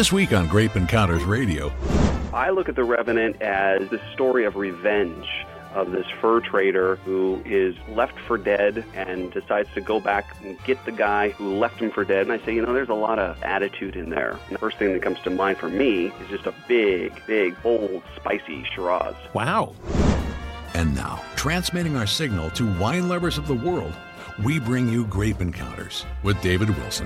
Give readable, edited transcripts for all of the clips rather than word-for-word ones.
This week on Grape Encounters Radio. I look at The Revenant as the story of revenge of this fur trader who is left for dead and decides to go back and get the guy who left him for dead. And I say, there's a lot of attitude in there. And the first thing that comes to mind for me is just a big, bold, spicy Shiraz. Wow. And now, transmitting our signal to wine lovers of the world, we bring you Grape Encounters with David Wilson.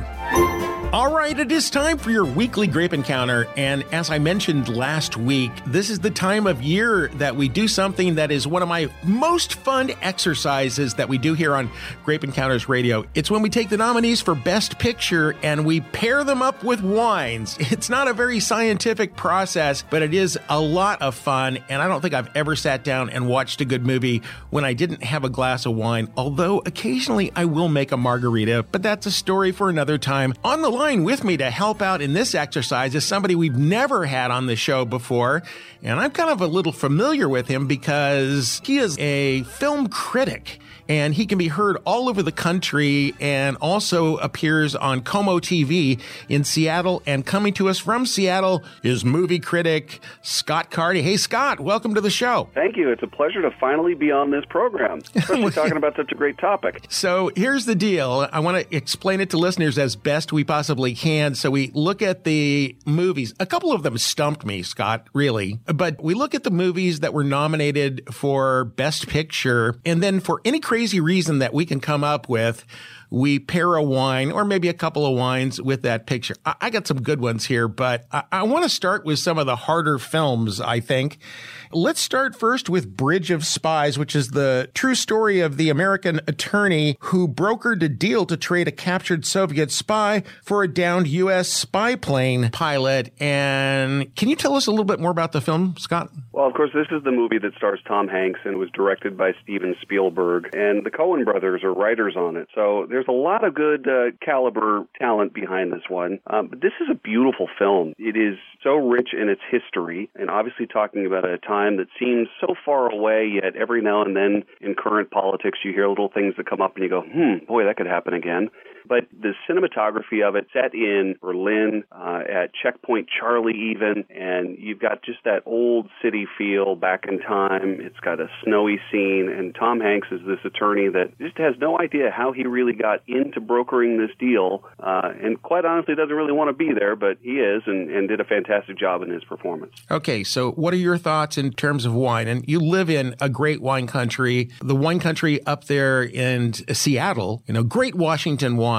All right, it is time for your weekly Grape Encounter. And as I mentioned last week, this is the time of year that we do something that is one of my most fun exercises that we do here on Grape Encounters Radio. It's when we take the nominees for Best Picture and we pair them up with wines. It's not a very scientific process, but it is a lot of fun. And I don't think I've ever sat down and watched a good movie when I didn't have a glass of wine, although occasionally I will make a margarita, but that's a story for another time. On the line with me to help out in this exercise is somebody we've never had on the show before, and I'm kind of a little familiar with him because he is a film critic. And he can be heard all over the country and also appears on Como TV in Seattle. And coming to us from Seattle is movie critic Scott Carty. Hey, Scott, welcome to the show. Thank you. It's a pleasure to finally be on this program, especially talking about such a great topic. So here's the deal. I want to explain it to listeners as best we possibly can. So we look at the movies. A couple of them stumped me, Scott, really. But we look at the movies that were nominated for Best Picture, and then for any crazy reason that we can come up with, we pair a wine or maybe a couple of wines with that picture. I got some good ones here, but I want to start with some of the harder films, I think. Let's start first with Bridge of Spies, which is the true story of the American attorney who brokered a deal to trade a captured Soviet spy for a downed U.S. spy plane pilot. And can you tell us a little bit more about the film, Scott? Well, of course, this is the movie that stars Tom Hanks and was directed by Steven Spielberg. And the Coen brothers are writers on it. So there's a lot of good caliber talent behind this one. But this is a beautiful film. It is so rich in its history, and obviously talking about a time that seems so far away, yet every now and then in current politics you hear little things that come up and you go, boy, that could happen again. But the cinematography of it, set in Berlin, at Checkpoint Charlie even, and you've got just that old city feel back in time. It's got a snowy scene, and Tom Hanks is this attorney that just has no idea how he really got into brokering this deal, and quite honestly doesn't really want to be there, but he is, and did a fantastic job in his performance. Okay, so what are your thoughts in terms of wine? And you live in a great wine country, the wine country up there in Seattle, great Washington wines.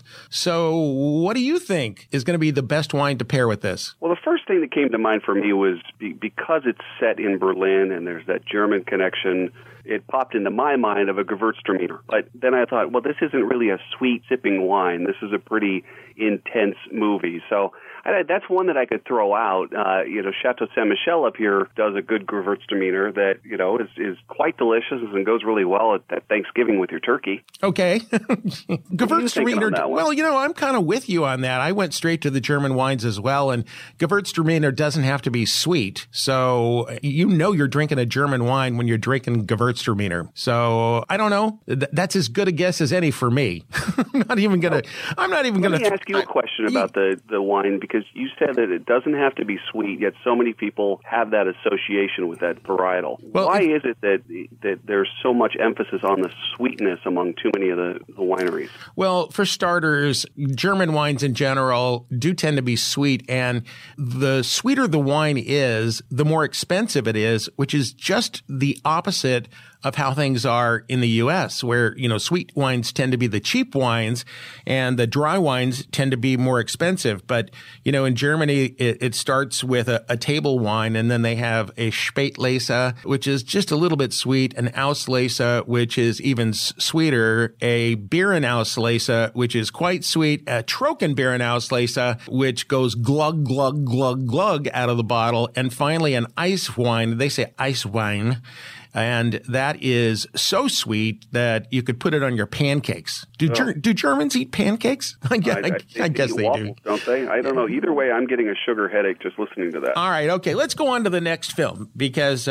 So what do you think is going to be the best wine to pair with this? Well, the first thing that came to mind for me was because it's set in Berlin and there's that German connection, it popped into my mind of a Gewürztraminer. But then I thought, well, this isn't really a sweet sipping wine. This is a pretty intense movie. So that's one that I could throw out. Chateau Saint Michel up here does a good Gewürztraminer that, is quite delicious and goes really well at Thanksgiving with your turkey. Okay. Gewürztraminer. Well, I'm kind of with you on that. I went straight to the German wines as well, and Gewürztraminer doesn't have to be sweet. So you're drinking a German wine when you're drinking Gewürztraminer. So I don't know. That's as good a guess as any for me. I'm not even going to. Let me ask you a question about the wine, because you said that it doesn't have to be sweet, yet so many people have that association with that varietal. Well, why is it that there's so much emphasis on the sweetness among too many of the wineries? Well, for starters, German wines in general do tend to be sweet, and the sweeter the wine is, the more expensive it is, which is just the opposite of how things are in the U.S., where, sweet wines tend to be the cheap wines and the dry wines tend to be more expensive. But, in Germany, it starts with a table wine, and then they have a Spätlese, which is just a little bit sweet, an Auslese, which is even sweeter, a Beerenauslese, which is quite sweet, a Trockenbeerenauslese, which goes glug, glug, glug, glug out of the bottle, and finally an ice wine. They say ice wine. and that is so sweet that you could put it on your pancakes. Do Germans eat pancakes? I guess they waffles, do. Don't they? I don't know. Either way, I'm getting a sugar headache just listening to that. All right, okay, let's go on to the next film because,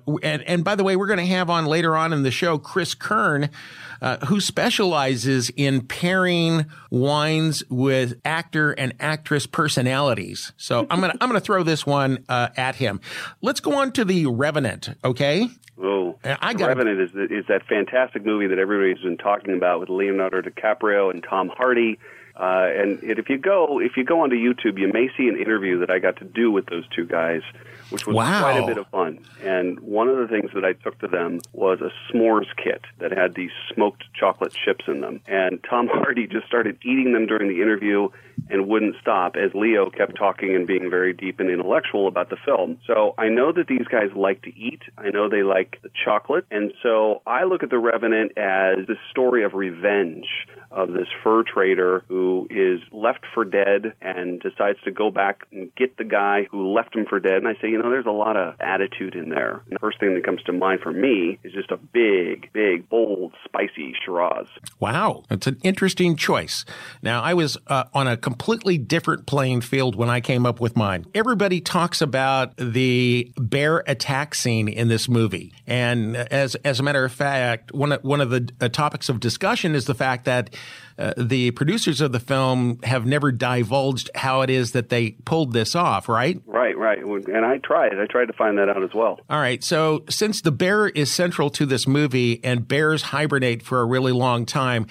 and by the way, we're going to have on later on in the show Chris Kern, who specializes in pairing wines with actor and actress personalities. So I'm gonna throw this one at him. Let's go on to The Revenant, okay? Oh, Revenant is that fantastic movie that everybody's been talking about with Leonardo DiCaprio and Tom Hardy. And if you go onto YouTube, you may see an interview that I got to do with those two guys, which was quite a bit of fun. And one of the things that I took to them was a s'mores kit that had these smoked chocolate chips in them. And Tom Hardy just started eating them during the interview and wouldn't stop as Leo kept talking and being very deep and intellectual about the film. So I know that these guys like to eat. I know they like the chocolate. And so I look at The Revenant as the story of revenge of this fur trader who is left for dead and decides to go back and get the guy who left him for dead. And I say, there's a lot of attitude in there. And the first thing that comes to mind for me is just a big, bold, spicy Shiraz. Wow. That's an interesting choice. Now, I was on a completely different playing field when I came up with mine. Everybody talks about the bear attack scene in this movie. And as a matter of fact, one of the topics of discussion is the fact that the producers of the film have never divulged how it is that they pulled this off, right? Right. And I tried to find that out as well. All right. So since the bear is central to this movie and bears hibernate for a really long time,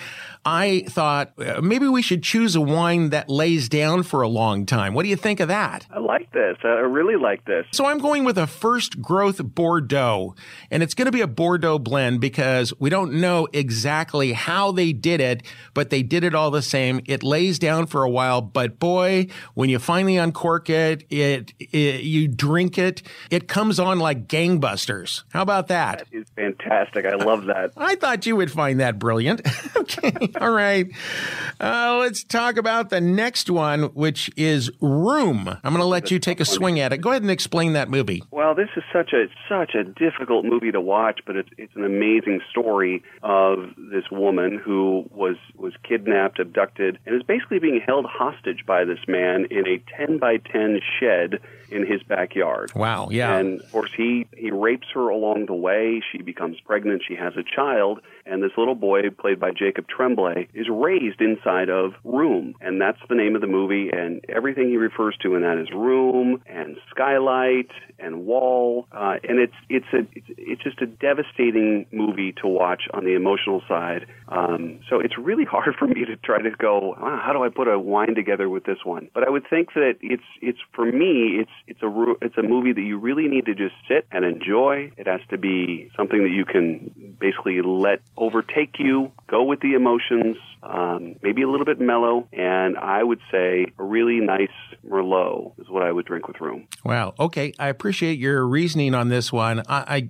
I thought maybe we should choose a wine that lays down for a long time. What do you think of that? I like this. I really like this. So I'm going with a first growth Bordeaux, and it's going to be a Bordeaux blend because we don't know exactly how they did it, but they did it all the same. It lays down for a while, but boy, when you finally uncork it, you drink it, it comes on like gangbusters. How about that? That is fantastic. I love that. I thought you would find that brilliant. Okay. All right. Let's talk about the next one, which is Room. I'm going to let you take a swing at it. Go ahead and explain that movie. Well, this is such a difficult movie to watch, but it's an amazing story of this woman who was kidnapped, abducted, and is basically being held hostage by this man in a 10 by 10 shed in his backyard. Wow, yeah. And, of course, he rapes her along the way. She becomes pregnant. She has a child. And this little boy, played by Jacob Tremblay, is raised inside of Room. And that's the name of the movie. And everything he refers to in that is room and skylight and wall. And it's just a devastating movie to watch on the emotional side. So it's really hard for me to try to go, how do I put a wine together with this one? But I would think that it's for me, it's a movie that you really need to just sit and enjoy. It has to be something that you can basically let overtake you, go with the emotions, maybe a little bit mellow, and I would say a really nice Merlot is what I would drink with Room. Wow. Okay. I appreciate your reasoning on this one.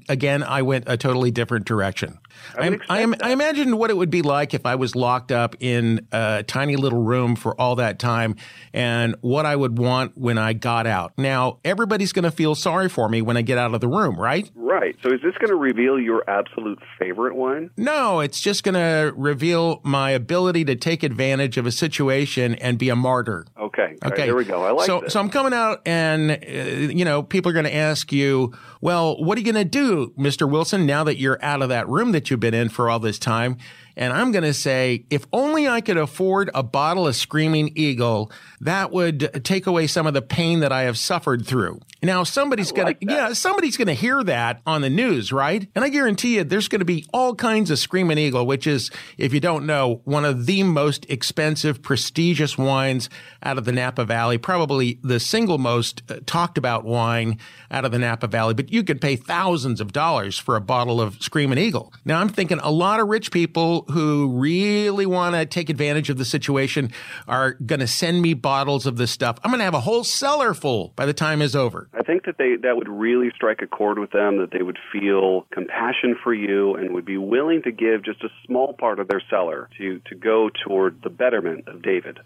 I went a totally different direction. I imagined what it would be like if I was locked up in a tiny little room for all that time and what I would want when I got out. Now, everybody's going to feel sorry for me when I get out of the room, right? Right. So is this going to reveal your absolute favorite one? No, it's just going to reveal my ability to take advantage of a situation and be a martyr. Okay. Right, there we go. I like this. So I'm coming out and, people are going to ask you, well, what are you going to do, Mr. Wilson, now that you're out of that room that you've been in for all this time? And I'm going to say, if only I could afford a bottle of Screaming Eagle, that would take away some of the pain that I have suffered through. Now, somebody's going to hear that on the news, right? And I guarantee you there's going to be all kinds of Screaming Eagle, which is, if you don't know, one of the most expensive, prestigious wines out of the Napa Valley, probably the single most talked about wine out of the Napa Valley. But you could pay thousands of dollars for a bottle of Screaming Eagle. Now, I'm thinking a lot of rich people who really want to take advantage of the situation are going to send me bottles of this stuff. I'm going to have a whole cellar full by the time is over. I think that that would really strike a chord with them, that they would feel compassion for you and would be willing to give just a small part of their cellar to go toward the betterment of David.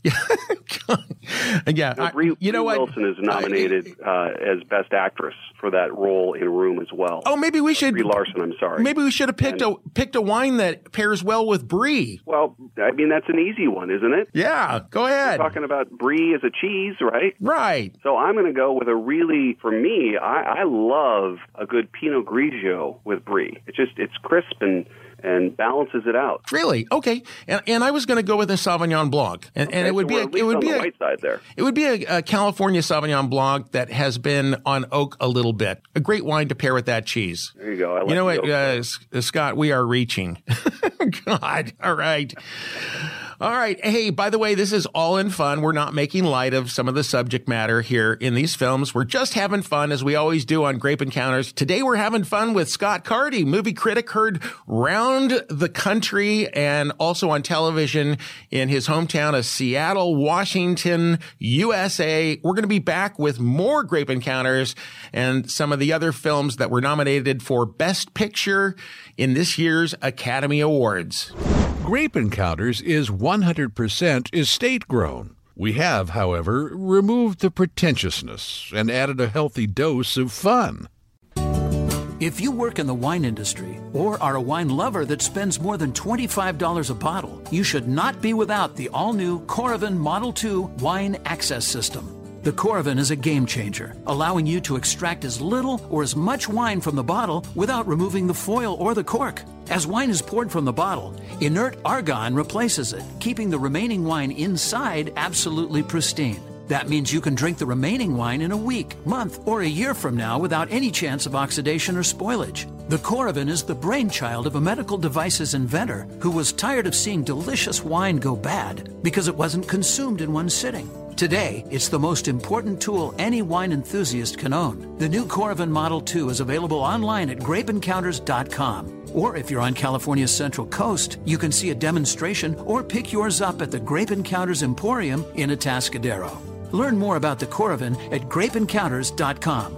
Yeah. Now, Brie Wilson is nominated as Best Actress for that role in Room as well. Oh, maybe we should. Brie Larson, I'm sorry. Maybe we should have picked a wine that pairs well with Brie. Well, I mean, that's an easy one, isn't it? Yeah, go ahead. We're talking about Brie as a cheese, right? Right. So I'm going to go with for me, I love a good Pinot Grigio with Brie. It's crisp and balances it out. Really? Okay. And I was going to go with a Sauvignon Blanc, and it would be on the white side there. It would be a California Sauvignon Blanc that has been on oak a little bit. A great wine to pair with that cheese. There you go. You know what, Scott? We are reaching. God. All right. All right. Hey, by the way, this is all in fun. We're not making light of some of the subject matter here in these films. We're just having fun, as we always do on Grape Encounters. Today, we're having fun with Scott Carty, movie critic heard round the country and also on television in his hometown of Seattle, Washington, USA. We're going to be back with more Grape Encounters and some of the other films that were nominated for Best Picture in this year's Academy Awards. Grape Encounters is 100% estate-grown. We have, however, removed the pretentiousness and added a healthy dose of fun. If you work in the wine industry or are a wine lover that spends more than $25 a bottle, you should not be without the all-new Coravin Model 2 Wine Access System. The Coravin is a game changer, allowing you to extract as little or as much wine from the bottle without removing the foil or the cork. As wine is poured from the bottle, inert argon replaces it, keeping the remaining wine inside absolutely pristine. That means you can drink the remaining wine in a week, month, or a year from now without any chance of oxidation or spoilage. The Coravin is the brainchild of a medical devices inventor who was tired of seeing delicious wine go bad because it wasn't consumed in one sitting. Today, it's the most important tool any wine enthusiast can own. The new Coravin Model 2 is available online at grapeencounters.com. Or if you're on California's Central Coast, you can see a demonstration or pick yours up at the Grape Encounters Emporium in Atascadero. Learn more about the Coravin at grapeencounters.com.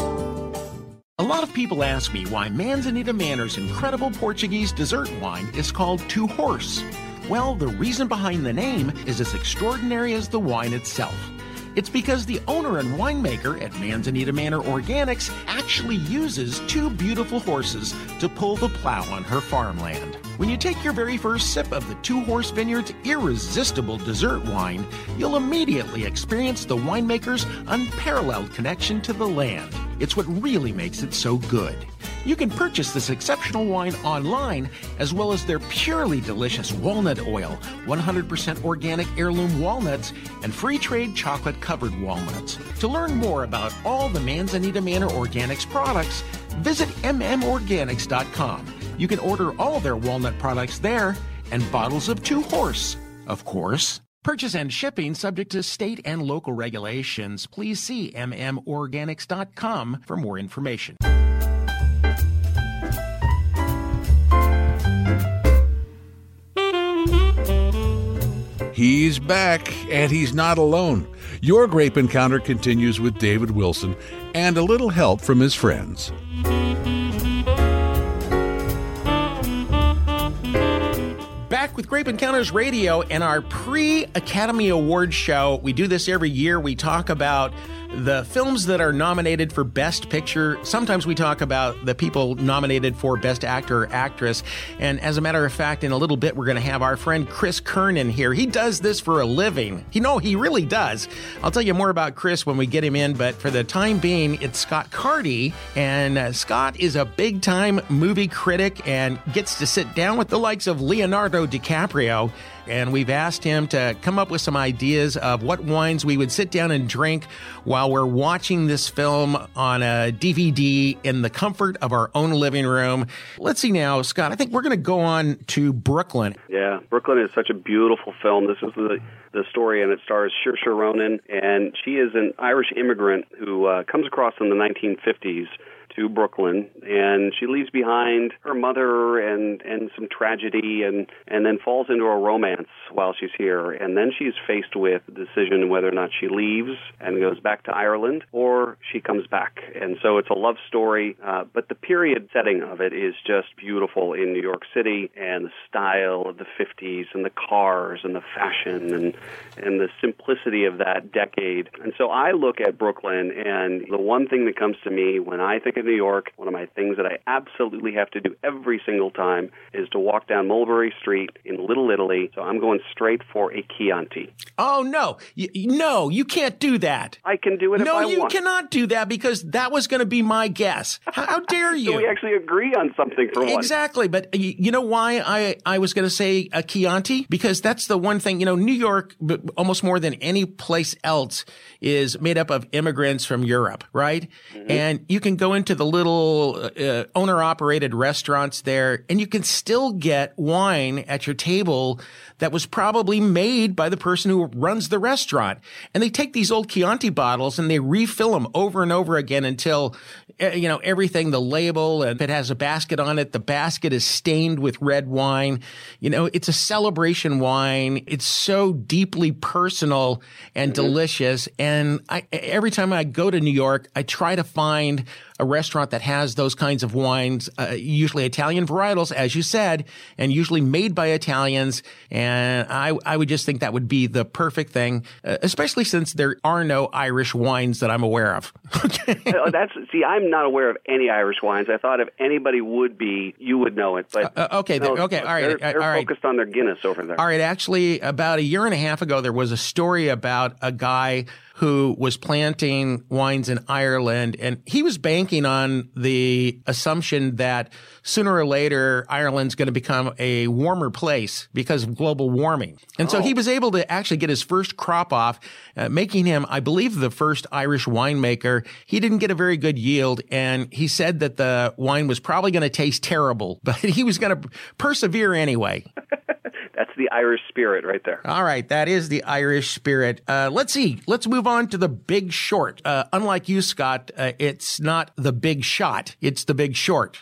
A lot of people ask me why Manzanita Manor's incredible Portuguese dessert wine is called Two Horse. Well, the reason behind the name is as extraordinary as the wine itself. It's because the owner and winemaker at Manzanita Manor Organics actually uses two beautiful horses to pull the plow on her farmland. When you take your very first sip of the Two Horse Vineyard's irresistible dessert wine, you'll immediately experience the winemaker's unparalleled connection to the land. It's what really makes it so good. You can purchase this exceptional wine online, as well as their purely delicious walnut oil, 100% organic heirloom walnuts, and free trade chocolate-covered walnuts. To learn more about all the Manzanita Manor Organics products, visit mmorganics.com. You can order all their walnut products there, and bottles of Two Horse, of course. Purchase and shipping subject to state and local regulations. Please see mmorganics.com for more information. He's back, and he's not alone. Your Grape Encounter continues with David Wilson and a little help from his friends. Back with Grape Encounters Radio and our pre-Academy Awards show. We do this every year. We talk about the films that are nominated for Best Picture. Sometimes we talk about the people nominated for Best Actor or Actress. And as a matter of fact, in a little bit, we're going to have our friend Chris Kernan here. He does this for a living. He really does. I'll tell you more about Chris when we get him in. But for the time being, it's Scott Carty. And Scott is a big-time movie critic and gets to sit down with the likes of Leonardo DiCaprio. And we've asked him to come up with some ideas of what wines we would sit down and drink while we're watching this film on a DVD in the comfort of our own living room. Let's see now, Scott, I think we're going to go on to Brooklyn. Yeah, Brooklyn is such a beautiful film. This is the story, and it stars Saoirse Ronan, and she is an Irish immigrant who comes across in the 1950s to Brooklyn, and she leaves behind her mother and some tragedy, and then falls into a romance while she's here. And then she's faced with the decision whether or not she leaves and goes back to Ireland or she comes back. And so it's a love story, but the period setting of it is just beautiful in New York City, and the style of the 50s and the cars and the fashion and the simplicity of that decade. And so I look at Brooklyn, and the one thing that comes to me when I think of New York, one of my things that I absolutely have to do every single time is to walk down Mulberry Street in Little Italy. So I'm going straight for a Chianti. Oh, no. No, you can't do that. I can do it if I want. No, you cannot do that, because that was going to be my guess. How dare you? So we actually agree on something for once. Exactly. But you know why I was going to say a Chianti? Because that's the one thing, New York, almost more than any place else, is made up of immigrants from Europe, right? Mm-hmm. And you can go into the little owner-operated restaurants there, and you can still get wine at your table that was probably made by the person who runs the restaurant. And they take these old Chianti bottles and they refill them over and over again until, everything, the label, and if it has a basket on it, the basket is stained with red wine. It's a celebration wine. It's so deeply personal and delicious. And every time I go to New York, I try to find a restaurant that has those kinds of wines, usually Italian varietals, as you said, and usually made by Italians. And I would just think that would be the perfect thing, especially since there are no Irish wines that I'm aware of. I'm not aware of any Irish wines. I thought if anybody would be, you would know it. But okay, all right. They're focused on their Guinness over there. All right, actually, about a year and a half ago, there was a story about a guy who was planting wines in Ireland, and he was banking on the assumption that sooner or later Ireland's going to become a warmer place because of global warming. And so he was able to actually get his first crop off, making him, I believe, the first Irish winemaker. He didn't get a very good yield, and he said that the wine was probably going to taste terrible, but he was going to persevere anyway. That's the Irish spirit right there. All right. That is the Irish spirit. Let's see. Let's move on to The Big Short. Unlike you, Scott, it's not The Big Shot. It's The Big Short.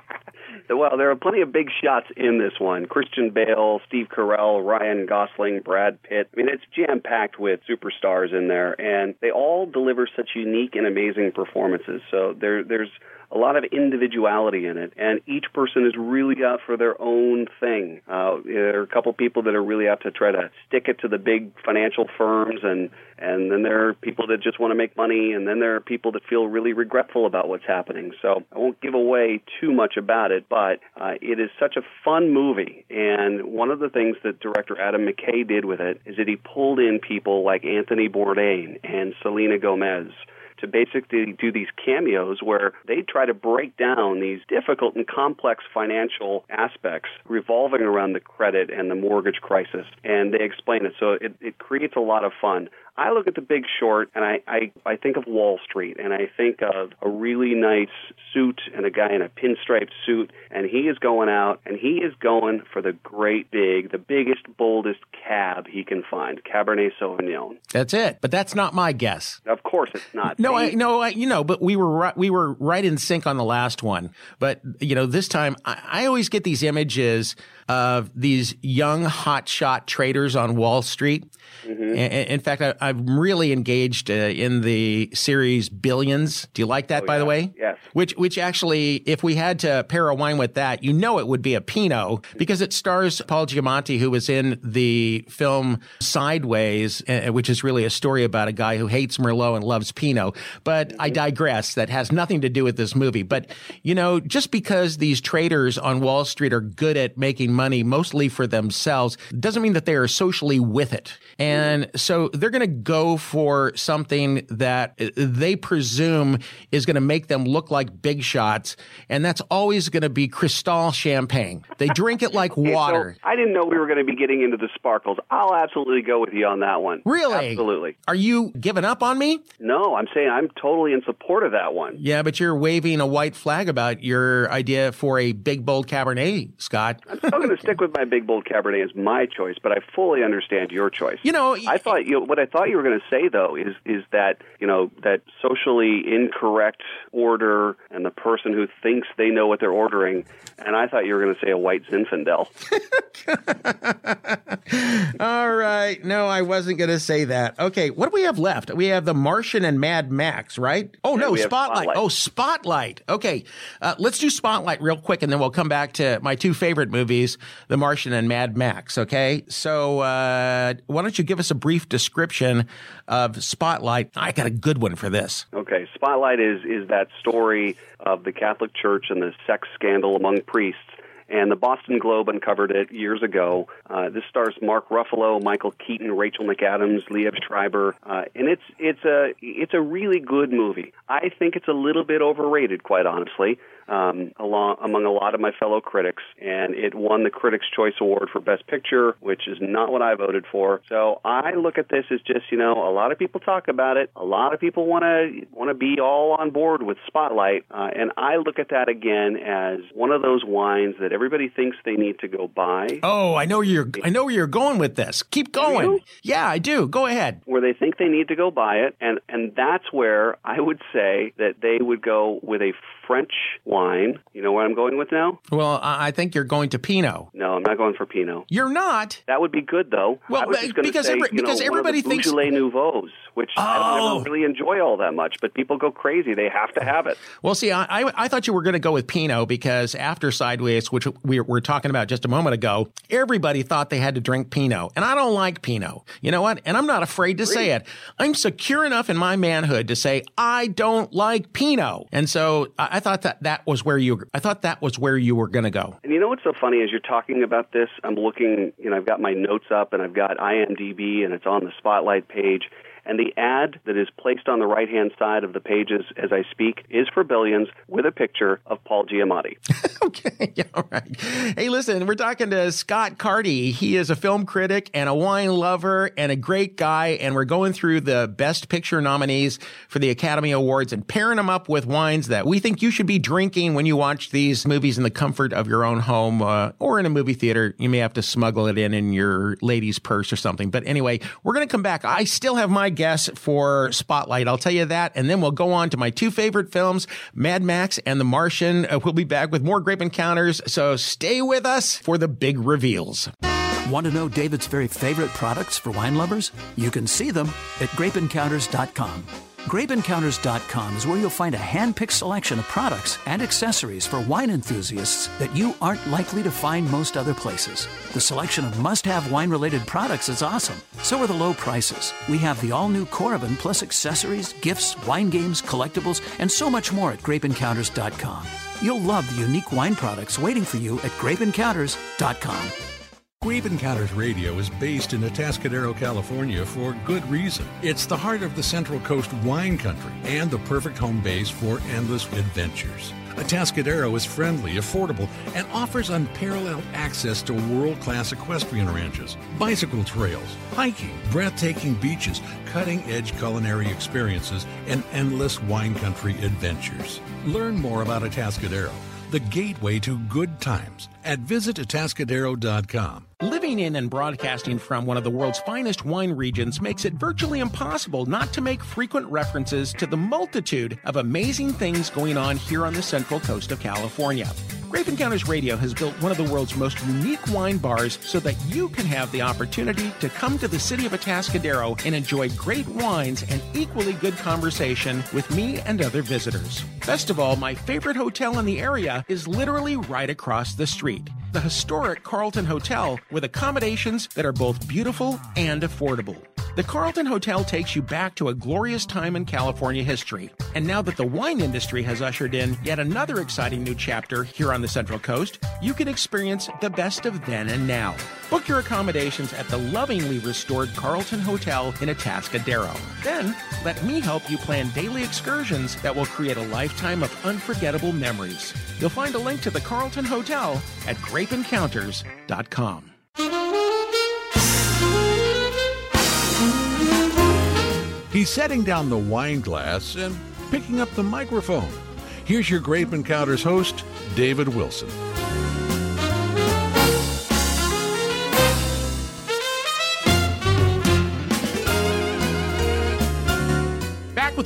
Well, there are plenty of big shots in this one. Christian Bale, Steve Carell, Ryan Gosling, Brad Pitt. I mean, it's jam-packed with superstars in there, and they all deliver such unique and amazing performances. So there's a lot of individuality in it, and each person is really out for their own thing. There are a couple people that are really out to try to stick it to the big financial firms, and then there are people that just want to make money, and then there are people that feel really regretful about what's happening. So I won't give away too much about it, but it is such a fun movie, and one of the things that director Adam McKay did with it is that he pulled in people like Anthony Bourdain and Selena Gomez to basically do these cameos where they try to break down these difficult and complex financial aspects revolving around the credit and the mortgage crisis, and they explain it. So it creates a lot of fun. I look at The Big Short, and I think of Wall Street, and I think of a really nice suit and a guy in a pinstripe suit, and he is going out, and he is going for the the biggest, boldest cab he can find, Cabernet Sauvignon. That's it, but that's not my guess. Of course it's not. But we were right in sync on the last one. But, this time, I always get these images of these young hotshot traders on Wall Street. Mm-hmm. In fact, I'm really engaged in the series Billions. Do you like that, by the way? Yes. Which actually, if we had to pair a wine with that, it would be a Pinot, because it stars Paul Giamatti, who was in the film Sideways, which is really a story about a guy who hates Merlot and loves Pinot. But I digress. That has nothing to do with this movie. But, just because these traders on Wall Street are good at making money, mostly for themselves, doesn't mean that they are socially with it. And so they're going to go for something that they presume is going to make them look like big shots, and that's always going to be Cristal champagne. They drink it like water. So I didn't know we were going to be getting into the sparkles. I'll absolutely go with you on that one. Really? Absolutely. Are you giving up on me? No, I'm saying I'm totally in support of that one. Yeah, but you're waving a white flag about your idea for a big, bold Cabernet, Scott. I'm still going to stick with my big, bold Cabernet as my choice, but I fully understand your choice. What I thought you were going to say, though, is that, that socially incorrect order and the person who thinks they know what they're ordering. And I thought you were going to say a white Zinfandel. All right. No, I wasn't going to say that. Okay, what do we have left? We have The Martian and Mad Max, right? Oh, no, Spotlight. Oh, Spotlight. Okay, let's do Spotlight real quick, and then we'll come back to my two favorite movies, The Martian and Mad Max, okay? So why don't you give us a brief description of Spotlight? I got a good one for this. Okay, Spotlight is that story of the Catholic Church and the sex scandal among priests. And the Boston Globe uncovered it years ago. This stars Mark Ruffalo, Michael Keaton, Rachel McAdams, Liev Schreiber, and it's a really good movie. I think it's a little bit overrated, quite honestly, among a lot of my fellow critics. And it won the Critics' Choice Award for Best Picture, which is not what I voted for. So I look at this as just, a lot of people talk about it. A lot of people want to be all on board with Spotlight, and I look at that again as one of those wines that everybody thinks they need to go buy. Oh, I know where you're going with this. Keep going. You? Yeah, I do. Go ahead. Where they think they need to go buy it, and that's where I would say that they would go with a French wine. You know where I'm going with now? Well, I think you're going to Pinot. No, I'm not going for Pinot. You're not? That would be good, though. Well, I was just going to say, because everybody one of the thinks Beaujolais Nouveaux, which I don't ever really enjoy all that much, but people go crazy. They have to have it. Well, see, I thought you were going to go with Pinot because after Sideways, which we were talking about just a moment ago, everybody thought they had to drink Pinot, and I don't like Pinot. You know what? And I'm not afraid to say it. I'm secure enough in my manhood to say I don't like Pinot, and so I thought that was where you were going to go. And you know what's so funny? As you're talking about this, I'm looking. I've got my notes up, and I've got IMDb, and it's on the Spotlight page. And the ad that is placed on the right-hand side of the pages as I speak is for Billions with a picture of Paul Giamatti. Okay, yeah, all right. Hey, listen, we're talking to Scott Carty. He is a film critic and a wine lover and a great guy, and we're going through the Best Picture nominees for the Academy Awards and pairing them up with wines that we think you should be drinking when you watch these movies in the comfort of your own home or in a movie theater. You may have to smuggle it in your lady's purse or something. But anyway, we're going to come back. I still have my guess for Spotlight. I'll tell you that. And then we'll go on to my two favorite films, Mad Max and The Martian. We'll be back with more Grape Encounters. So stay with us for the big reveals. Want to know David's very favorite products for wine lovers? You can see them at grapeencounters.com. GrapeEncounters.com is where you'll find a hand-picked selection of products and accessories for wine enthusiasts that you aren't likely to find most other places. The selection of must-have wine-related products is awesome. So are the low prices. We have the all-new Coravin plus accessories, gifts, wine games, collectibles, and so much more at GrapeEncounters.com. You'll love the unique wine products waiting for you at GrapeEncounters.com. Grape Encounters Radio is based in Atascadero, California for good reason. It's the heart of the Central Coast wine country and the perfect home base for endless adventures. Atascadero is friendly, affordable, and offers unparalleled access to world-class equestrian ranches, bicycle trails, hiking, breathtaking beaches, cutting-edge culinary experiences, and endless wine country adventures. Learn more about Atascadero, the gateway to good times, at visitatascadero.com. Living in and broadcasting from one of the world's finest wine regions makes it virtually impossible not to make frequent references to the multitude of amazing things going on here on the Central Coast of California. Grape Encounters Radio has built one of the world's most unique wine bars so that you can have the opportunity to come to the city of Atascadero and enjoy great wines and equally good conversation with me and other visitors. Best of all, my favorite hotel in the area is literally right across the street. The historic Carlton Hotel with accommodations that are both beautiful and affordable. The Carlton Hotel takes you back to a glorious time in California history. And now that the wine industry has ushered in yet another exciting new chapter here on the Central Coast, you can experience the best of then and now. Book your accommodations at the lovingly restored Carlton Hotel in Atascadero. Then, let me help you plan daily excursions that will create a lifetime of unforgettable memories. You'll find a link to the Carlton Hotel at grapeencounters.com. He's setting down the wine glass and picking up the microphone. Here's your Grape Encounters host, David Wilson.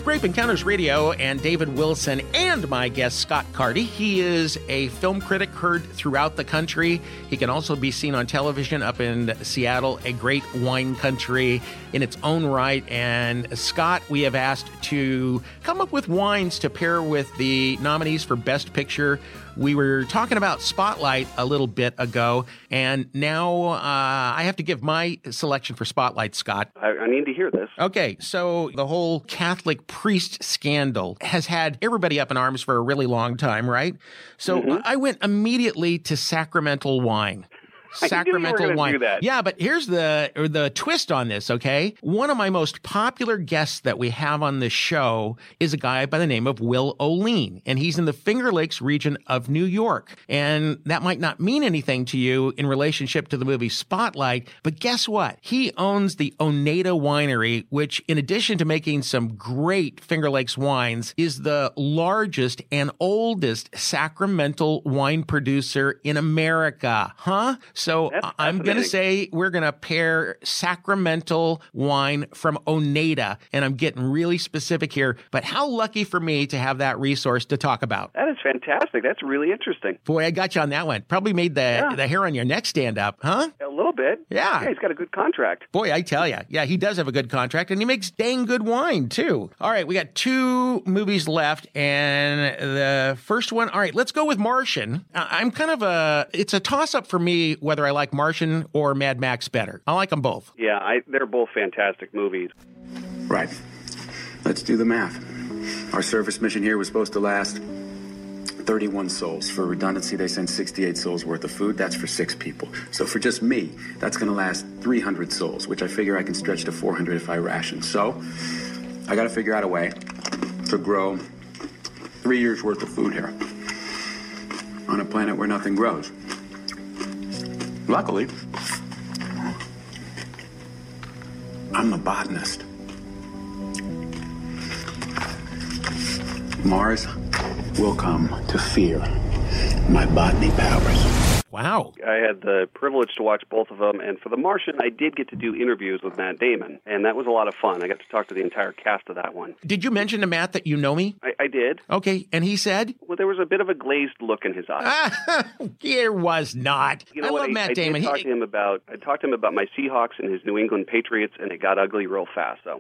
with Grape Encounters Radio and David Wilson and my guest Scott Carty. He is a film critic heard throughout the country. He can also be seen on television up in Seattle, a great wine country in its own right. And Scott, we have asked to come up with wines to pair with the nominees for Best Picture. We were talking about Spotlight a little bit ago, and now I have to give my selection for Spotlight, Scott. I need to hear this. Okay, so the whole Catholic priest scandal has had everybody up in arms for a really long time, right? So I went immediately to sacramental wine. Sacramental wine. Yeah, but here's the twist on this, okay? One of my most popular guests that we have on this show is a guy by the name of Will O'Lean, and he's in the Finger Lakes region of New York. And that might not mean anything to you in relationship to the movie Spotlight, but guess what? He owns the Oneida Winery, which in addition to making some great Finger Lakes wines, is the largest and oldest sacramental wine producer in America. Huh? So I'm going to say we're going to pair sacramental wine from Oneida, and I'm getting really specific here, but how lucky for me to have that resource to talk about. That is fantastic. That's really interesting. Boy, I got you on that one. Probably made the hair on your neck stand up, huh? A little bit. Yeah. He's got a good contract. Boy, I tell you. Yeah, he does have a good contract, and he makes dang good wine, too. All right, we got 2 movies left, and the first one, all right, let's go with Martian. I'm kind of it's a toss-up for me whether I like Martian or Mad Max better. I like them both. Yeah, they're both fantastic movies. Right. Let's do the math. Our service mission here was supposed to last 31 souls. For redundancy, they sent 68 souls worth of food. That's for 6 people. So for just me, that's going to last 300 souls, which I figure I can stretch to 400 if I ration. So I got to figure out a way to grow 3 years worth of food here on a planet where nothing grows. Luckily, I'm a botanist. Mars will come to fear my botany powers. Wow. I had the privilege to watch both of them, and for The Martian, I did get to do interviews with Matt Damon, and that was a lot of fun. I got to talk to the entire cast of that one. Did you mention to Matt that you know me? I did. Okay, and he said? Well, there was a bit of a glazed look in his eyes. There was not. You know I what? love Matt Damon. I talked to him about my Seahawks and his New England Patriots, and it got ugly real fast. So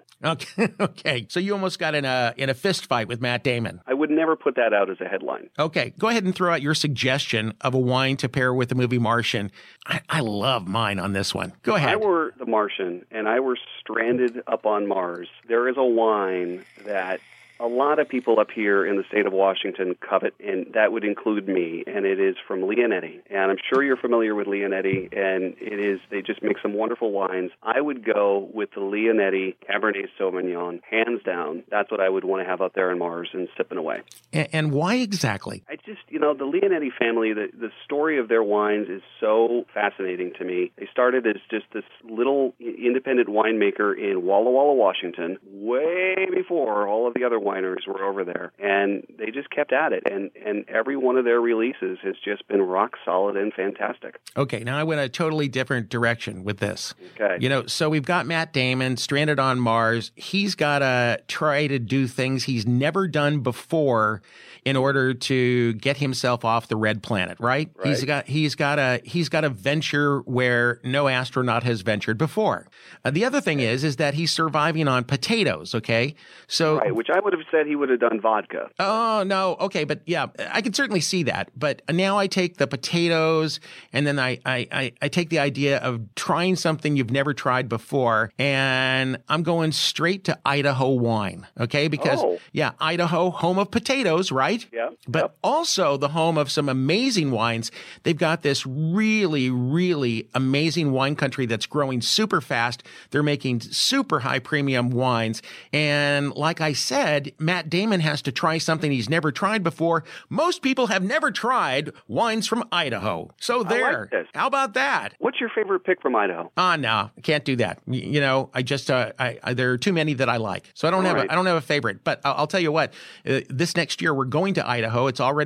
Okay. So you almost got in a fist fight with Matt Damon. I would never put that out as a headline. Okay, go ahead and throw out your suggestion of a wine to pair with the movie Martian. I love mine on this one. Go ahead. If I were The Martian and I were stranded up on Mars, there is a wine that a lot of people up here in the state of Washington covet, and that would include me, and it is from Leonetti. And I'm sure you're familiar with Leonetti, and they just make some wonderful wines. I would go with the Leonetti Cabernet Sauvignon, hands down. That's what I would want to have out there on Mars and sipping away. And why exactly? I just, the Leonetti family, the story of their wines is so fascinating to me. They started as just this little independent winemaker in Walla Walla, Washington, way before all of the other wineries were over there, and they just kept at it, and every one of their releases has just been rock solid and fantastic. Okay, now I went a totally different direction with this. Okay. So we've got Matt Damon stranded on Mars. He's got to try to do things he's never done before in order to get himself off the red planet, right? He's got a venture where no astronaut has ventured before. The other thing is that he's surviving on potatoes, okay? So right, which I would have said he would have done vodka. Oh, no. Okay, but yeah, I can certainly see that. But now I take the potatoes and then I take the idea of trying something you've never tried before, and I'm going straight to Idaho wine, okay? Because, Idaho, home of potatoes, right? Yeah. But also the home of some amazing wines. They've got this really, really amazing wine country that's growing super fast. They're making super high premium wines. And like I said, Matt Damon has to try something he's never tried before. Most people have never tried wines from Idaho. So there. I like this. How about that? What's your favorite pick from Idaho? No, I can't do that. I just, there are too many that I like. So I don't have a favorite, but I'll tell you what, this next year we're going to Idaho. It's already on our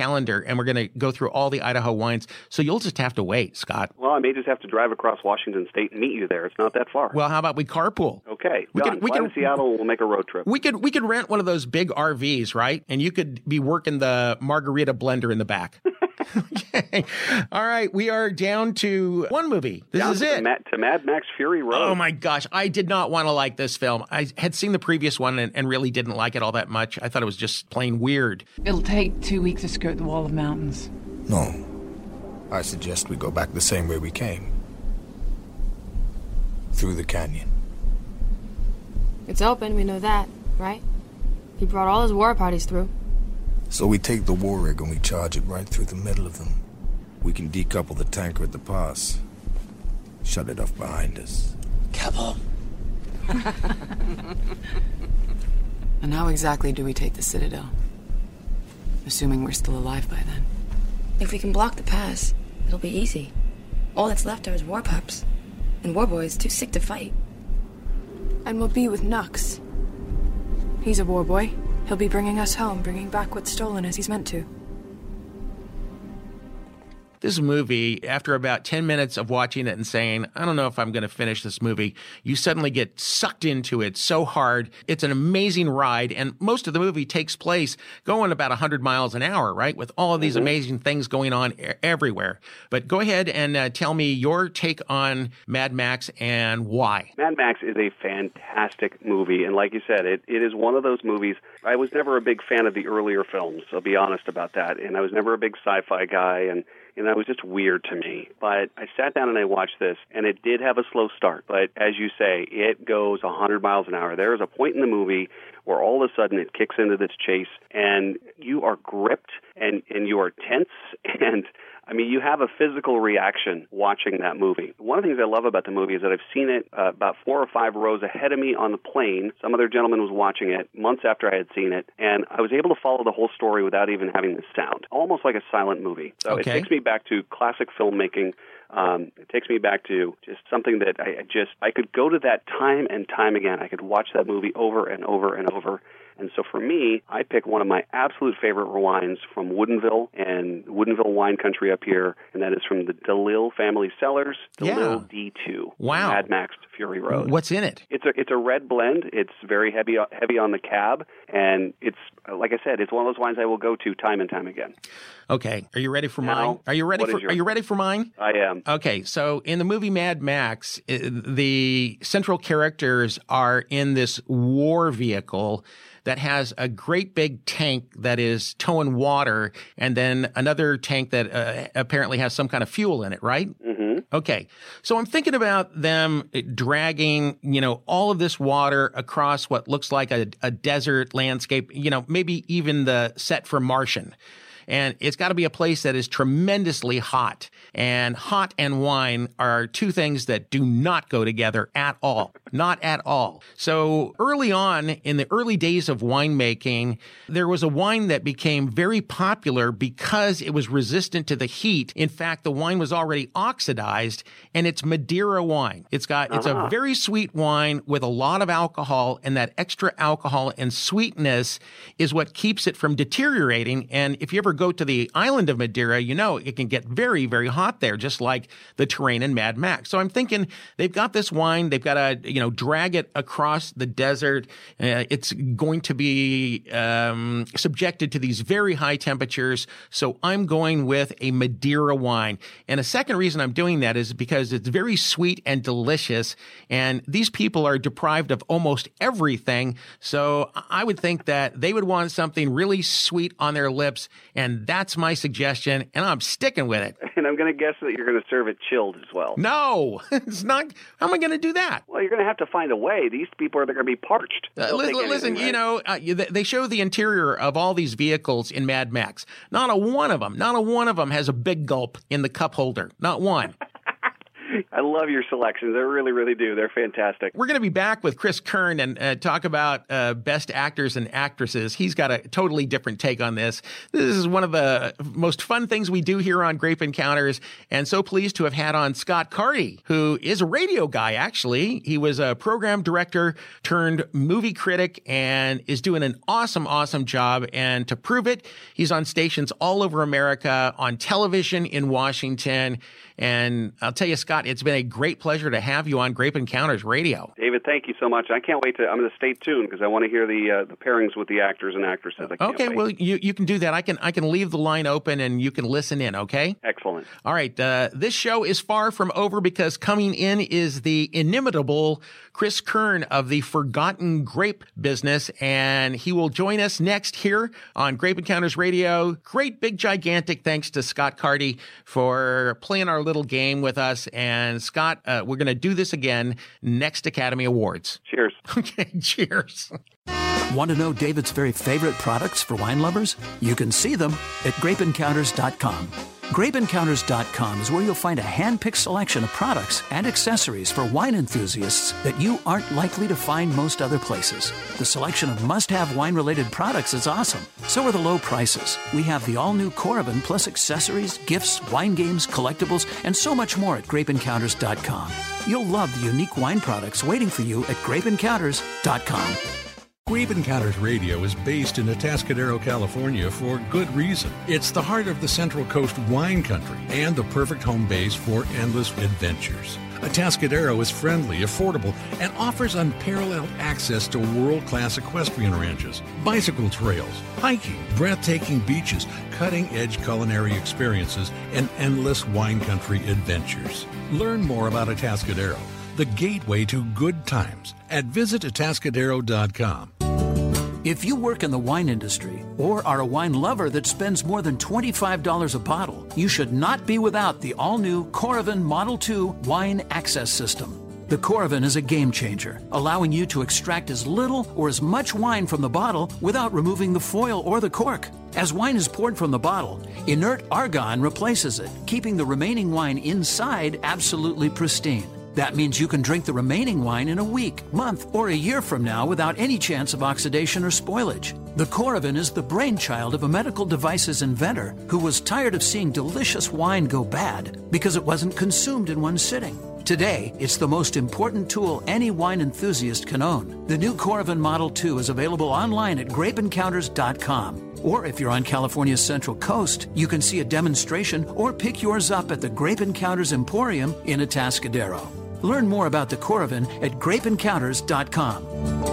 calendar, and we're going to go through all the Idaho wines. So you'll just have to wait, Scott. Well, I may just have to drive across Washington State and meet you there. It's not that far. Well, how about we carpool? Okay, done. Fly to Seattle, and we'll make a road trip. We could rent one of those big RVs, right? And you could be working the margarita blender in the back. Okay. All right. We are down to one movie. This is it. To Mad Max Fury Road. Oh, my gosh. I did not want to like this film. I had seen the previous one and really didn't like it all that much. I thought it was just plain weird. It'll take 2 weeks to skirt the wall of mountains. No. I suggest we go back the same way we came. Through the canyon. It's open, we know that, right? He brought all his war parties through. So we take the war rig and we charge it right through the middle of them. We can decouple the tanker at the pass. Shut it off behind us. Capo. And how exactly do we take the Citadel? Assuming we're still alive by then. If we can block the pass, it'll be easy. All that's left are his war pups. And war boys too sick to fight. And we'll be with Nux. He's a war boy. He'll be bringing us home, bringing back what's stolen as he's meant to. This movie, after about 10 minutes of watching it and saying, I don't know if I'm going to finish this movie, you suddenly get sucked into it so hard. It's an amazing ride, and most of the movie takes place going about 100 miles an hour, right, with all of these amazing things going on everywhere. But go ahead and tell me your take on Mad Max and why. Mad Max is a fantastic movie, and like you said, it is one of those movies. I was never a big fan of the earlier films, I'll be honest about that, and I was never a big sci-fi guy, and that was just weird to me. But I sat down and I watched this, and it did have a slow start. But as you say, it goes 100 miles an hour. There is a point in the movie where all of a sudden it kicks into this chase, and you are gripped, and you are tense, and I mean, you have a physical reaction watching that movie. One of the things I love about the movie is that I've seen it about 4 or 5 rows ahead of me on the plane. Some other gentleman was watching it months after I had seen it, and I was able to follow the whole story without even having the sound, almost like a silent movie. So It takes me back to classic filmmaking. It takes me back to just something that I could go to that time and time again. I could watch that movie over and over and over. And so for me, I pick one of my absolute favorite wines from Woodinville and Woodinville wine country up here, and that is from the DeLille family cellars, DeLille D2. Wow. Mad Max Fury Road. What's in it? It's a red blend. It's very heavy on the cab, and it's, like I said, it's one of those wines I will go to time and time again. Okay. Are you ready for mine? Are you ready for mine? I am. Okay. So in the movie Mad Max, the central characters are in this war vehicle that has a great big tank that is towing water, and then another tank that apparently has some kind of fuel in it, right? Mm-hmm. Okay. So I'm thinking about them dragging, all of this water across what looks like a desert landscape, maybe even the set for Martian. And it's got to be a place that is tremendously hot. And hot and wine are two things that do not go together at all. Not at all. So early on, in the early days of winemaking, there was a wine that became very popular because it was resistant to the heat. In fact, the wine was already oxidized, and it's Madeira wine. It's a very sweet wine with a lot of alcohol, and that extra alcohol and sweetness is what keeps it from deteriorating. And if you ever go to the island of Madeira, it can get very, very hot there, just like the terrain in Mad Max. So I'm thinking they've got this wine, they've got to, drag it across the desert. It's going to be subjected to these very high temperatures. So I'm going with a Madeira wine. And a second reason I'm doing that is because it's very sweet and delicious. And these people are deprived of almost everything. So I would think that they would want something really sweet on their lips. And that's my suggestion. And I'm sticking with it. And I'm going to guess that you're going to serve it chilled as well. No, it's not. How am I going to do that? Well, you're going to have to find a way. These people are going to be parched. Listen, they show the interior of all these vehicles in Mad Max. Not a one of them has a big gulp in the cup holder. Not one. I love your selections. I really, really do. They're fantastic. We're going to be back with Chris Kern and talk about best actors and actresses. He's got a totally different take on this. This is one of the most fun things we do here on Grape Encounters, and so pleased to have had on Scott Carty, who is a radio guy, actually. He was a program director turned movie critic and is doing an awesome, awesome job. And to prove it, he's on stations all over America, on television in Washington. And I'll tell you, Scott, it's been a great pleasure to have you on Grape Encounters Radio. David, thank you so much. I can't wait I'm going to stay tuned because I want to hear the pairings with the actors and actresses. Okay, well, you can do that. I can leave the line open and you can listen in, okay? Excellent. All right, this show is far from over because coming in is the inimitable Chris Kern of the Forgotten Grape business, and he will join us next here on Grape Encounters Radio. Great, big, gigantic thanks to Scott Carty for playing our little game with us. And Scott, we're going to do this again next Academy Awards. Cheers. Okay, cheers. Want to know David's very favorite products for wine lovers? You can see them at grapeencounters.com. GrapeEncounters.com is where you'll find a hand-picked selection of products and accessories for wine enthusiasts that you aren't likely to find most other places. The selection of must-have wine-related products is awesome. So are the low prices. We have the all-new Coravin plus accessories, gifts, wine games, collectibles, and so much more at GrapeEncounters.com. You'll love the unique wine products waiting for you at GrapeEncounters.com. Grape Encounters Radio is based in Atascadero, California for good reason. It's the heart of the Central Coast wine country and the perfect home base for endless adventures. Atascadero is friendly, affordable, and offers unparalleled access to world-class equestrian ranches, bicycle trails, hiking, breathtaking beaches, cutting-edge culinary experiences, and endless wine country adventures. Learn more about Atascadero, the gateway to good times, at visitatascadero.com. If you work in the wine industry or are a wine lover that spends more than $25 a bottle, you should not be without the all-new Coravin Model 2 Wine Access System. The Coravin is a game changer, allowing you to extract as little or as much wine from the bottle without removing the foil or the cork. As wine is poured from the bottle, inert argon replaces it, keeping the remaining wine inside absolutely pristine. That means you can drink the remaining wine in a week, month, or a year from now without any chance of oxidation or spoilage. The Coravin is the brainchild of a medical devices inventor who was tired of seeing delicious wine go bad because it wasn't consumed in one sitting. Today, it's the most important tool any wine enthusiast can own. The new Coravin Model 2 is available online at grapeencounters.com. Or if you're on California's Central Coast, you can see a demonstration or pick yours up at the Grape Encounters Emporium in Atascadero. Learn more about the Coravin at grapeencounters.com.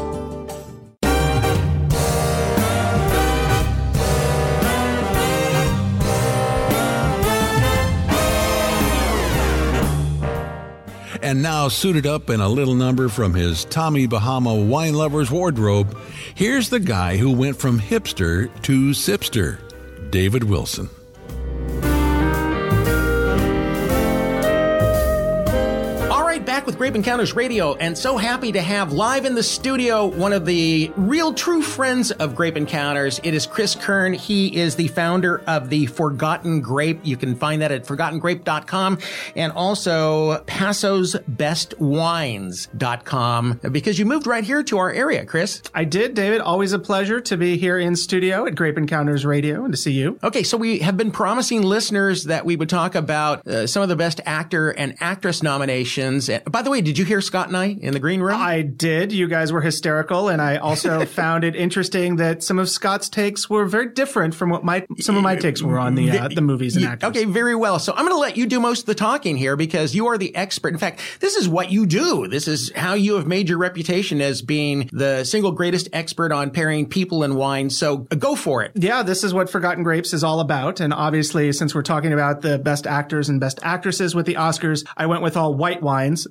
And now, suited up in a little number from his Tommy Bahama wine lover's wardrobe, here's the guy who went from hipster to sipster, David Wilson. Back with Grape Encounters Radio, and so happy to have live in the studio one of the real true friends of Grape Encounters. It is Chris Kern. He is the founder of the Forgotten Grape. You can find that at ForgottenGrape.com and also PasosBestWines.com, because you moved right here to our area, Chris. I did, David. Always a pleasure to be here in studio at Grape Encounters Radio and to see you. Okay, so we have been promising listeners that we would talk about some of the best actor and actress nominations. By the way, did you hear Scott and I in the green room? I did. You guys were hysterical, and I also found it interesting that some of Scott's takes were very different from what some of my takes were on the movies and actors. Okay, very well. So I'm going to let you do most of the talking here because you are the expert. In fact, this is what you do. This is how you have made your reputation as being the single greatest expert on pairing people and wine. So go for it. Yeah, this is what Forgotten Grapes is all about. And obviously, since we're talking about the best actors and best actresses with the Oscars, I went with all white wines.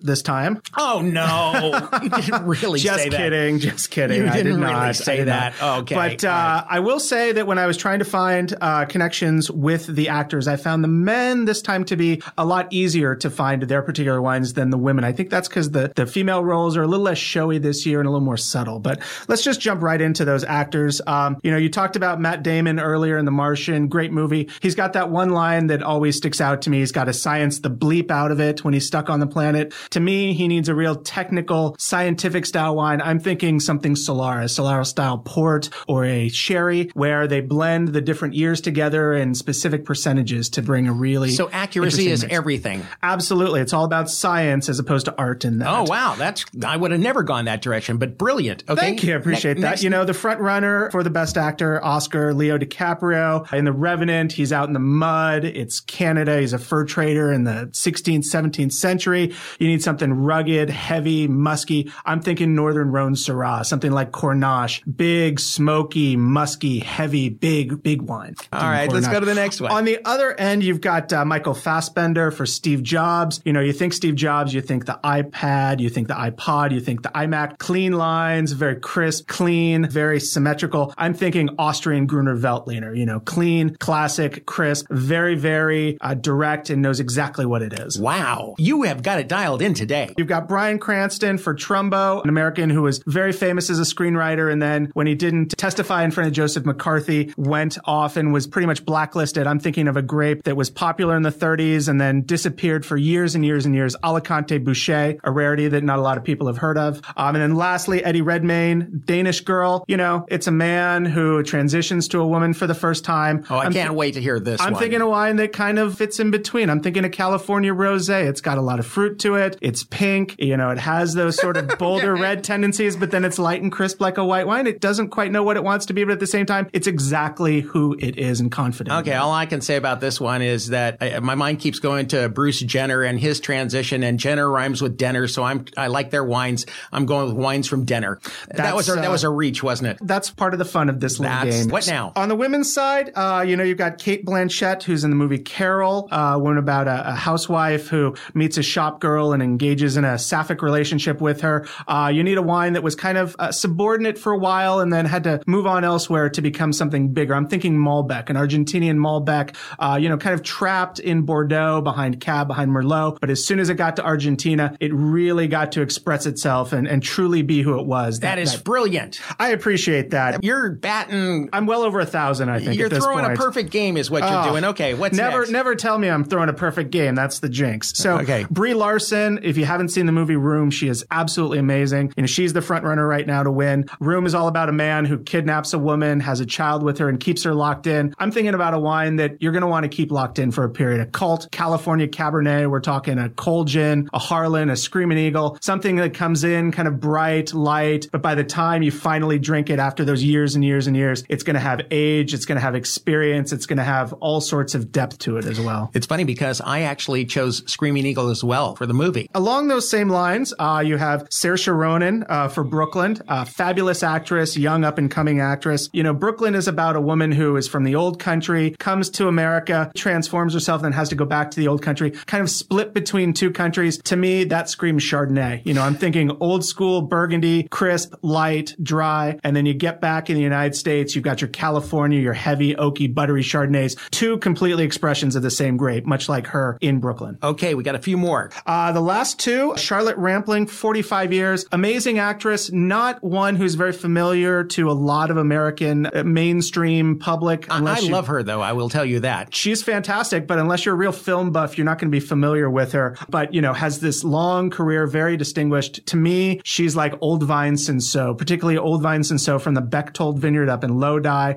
this time. Oh, no. You didn't really say that. Just kidding. You I didn't did really not say that. Okay. But I will say that when I was trying to find connections with the actors, I found the men this time to be a lot easier to find their particular wines than the women. I think that's because the female roles are a little less showy this year and a little more subtle. But let's just jump right into those actors. You talked about Matt Damon earlier in The Martian. Great movie. He's got that one line that always sticks out to me. He's got to science the bleep out of it when he's stuck on the planet. To me, he needs a real technical, scientific style wine. I'm thinking something Solar, a Solar style port or a sherry where they blend the different years together in specific percentages to bring a really So accuracy is mix. Everything. Absolutely. It's all about science as opposed to art in that. Oh, wow. I would have never gone that direction, but brilliant. Okay. Thank you. I appreciate that. The front runner for the best actor, Oscar, Leo DiCaprio. In The Revenant, he's out in the mud. It's Canada. He's a fur trader in the 16th, 17th century. You need something rugged, heavy, musky. I'm thinking Northern Rhone Syrah, something like Grenache. Big, smoky, musky, heavy, big wine. All right, let's go to the next one. On the other end, you've got Michael Fassbender for Steve Jobs. You think Steve Jobs, you think the iPad, you think the iPod, you think the iMac. Clean lines, very crisp, clean, very symmetrical. I'm thinking Austrian Gruner Veltliner, clean, classic, crisp, very, very direct and knows exactly what it is. Wow. You have got it dialed in today. You've got Bryan Cranston for Trumbo, an American who was very famous as a screenwriter. And then when he didn't testify in front of Joseph McCarthy, went off and was pretty much blacklisted. I'm thinking of a grape that was popular in the 30s and then disappeared for years and years and years. Alicante Boucher, a rarity that not a lot of people have heard of. And then lastly, Eddie Redmayne, Danish Girl. It's a man who transitions to a woman for the first time. Oh, I can't wait to hear this I'm one. thinking a wine that kind of fits in between. I'm thinking a California Rosé. It's got a lot of fruit to it. It's pink. It has those sort of bolder red tendencies, but then it's light and crisp like a white wine. It doesn't quite know what it wants to be, but at the same time, it's exactly who it is and confident. Okay, all I can say about this one is that my mind keeps going to Bruce Jenner and his transition, and Jenner rhymes with Denner, so I like their wines. I'm going with wines from Denner. That was a reach, wasn't it? That's part of the fun of this little game. What now? On the women's side, you've got Cate Blanchett, who's in the movie Carol, one about a housewife who meets a shop girl and engages in a sapphic relationship with her. You need a wine that was kind of subordinate for a while and then had to move on elsewhere to become something bigger. I'm thinking Malbec, an Argentinian Malbec, kind of trapped in Bordeaux behind Cab, behind Merlot. But as soon as it got to Argentina, it really got to express itself and truly be who it was. That is brilliant. I appreciate that. You're batting. I'm well over 1,000, I think. You're at this throwing point. a perfect game is what you're doing. Okay, what's next? Never tell me I'm throwing a perfect game. That's the jinx. So Brie Larson, if you haven't seen the movie Room, she is absolutely amazing. She's the front runner right now to win. Room is all about a man who kidnaps a woman, has a child with her, and keeps her locked in. I'm thinking about a wine that you're going to want to keep locked in for a period. A Cult California Cabernet. We're talking a Colgin, a Harlan, a Screaming Eagle, something that comes in kind of bright, light, but by the time you finally drink it after those years and years and years, it's going to have age, it's going to have experience, it's going to have all sorts of depth to it as well. It's funny because I actually chose Screaming Eagle as well for the movie. Along those same lines, you have Saoirse Ronan for Brooklyn, fabulous actress, young up-and-coming actress. Brooklyn is about a woman who is from the old country, comes to America, transforms herself, then has to go back to the old country, kind of split between two countries. To me, that screams Chardonnay. I'm thinking old school Burgundy, crisp, light, dry, and then you get back in the United States, you've got your California, your heavy, oaky, buttery Chardonnays, two completely expressions of the same grape, much like her in Brooklyn. Okay, we got a few more. The last two, Charlotte Rampling, 45 years, amazing actress, not one who's very familiar to a lot of American mainstream public. I love her, though, I will tell you that. She's fantastic, but unless you're a real film buff, you're not going to be familiar with her. But, has this long career, very distinguished. To me, she's like Old Vine Cinsault, particularly Old Vine Cinsault from the Bechtold Vineyard up in Lodi.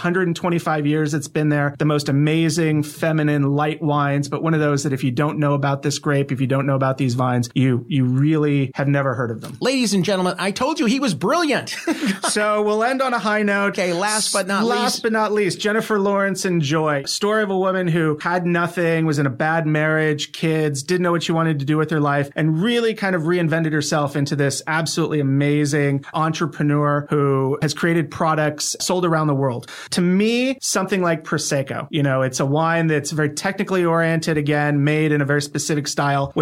125 years it's been there. The most amazing, feminine, light wines, but one of those that if you don't know about this grape, if you don't know about these vines, you really have never heard of them. Ladies and gentlemen, I told you he was brilliant. So we'll end on a high note. Okay, last but not least, Jennifer Lawrence and Joy. Story of a woman who had nothing, was in a bad marriage, kids, didn't know what she wanted to do with her life, and really kind of reinvented herself into this absolutely amazing entrepreneur who has created products sold around the world. To me, something like Prosecco, it's a wine that's very technically oriented, again, made in a very specific style, was something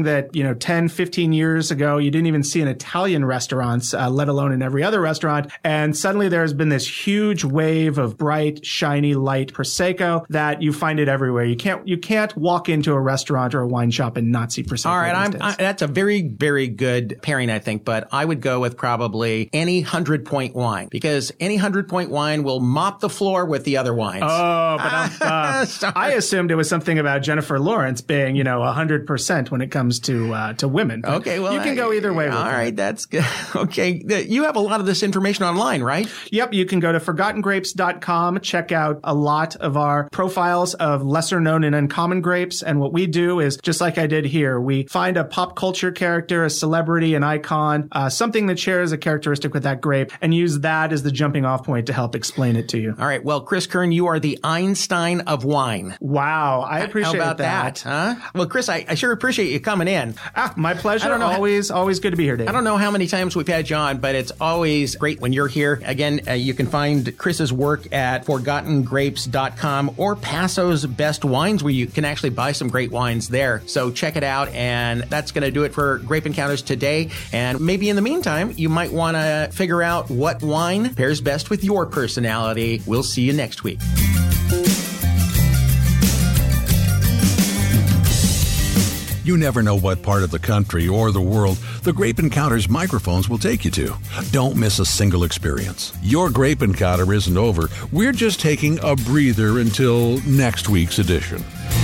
something that, 10, 15 years ago, you didn't even see in Italian restaurants, let alone in every other restaurant. And suddenly there's been this huge wave of bright, shiny, light Prosecco that you find it everywhere. You can't walk into a restaurant or a wine shop and not see Prosecco. All right. That's a very, very good pairing, I think, but I would go with probably any 100-point wine, because any 100-point wine will mop the floor with the other wines. Oh, but I assumed it was something about Jennifer Lawrence being, 100% when it comes to women. But okay, well, you can go either way. All right, that's good. Okay, you have a lot of this information online, right? Yep, you can go to ForgottenGrapes.com, check out a lot of our profiles of lesser known and uncommon grapes. And what we do is, just like I did here, we find a pop culture character, a celebrity, an icon, something that shares a characteristic with that grape, and use that as the jumping off point to help explain it to you. All right, well, Chris Kern, you are the Einstein of wine. Wow, I appreciate that. How about that? Huh? Well, Chris, I sure appreciate you coming in. My pleasure. I don't know, always good to be here, Dave. I don't know how many times we've had you on, but it's always great when you're here. Again, you can find Chris's work at ForgottenGrapes.com or Passo's Best Wines, where you can actually buy some great wines there. So check it out, and that's going to do it for Grape Encounters today. And maybe in the meantime, you might want to figure out what wine pairs best with your personality. We'll see you next week. You never know what part of the country or the world the Grape Encounters microphones will take you to. Don't miss a single experience. Your Grape Encounter isn't over. We're just taking a breather until next week's edition.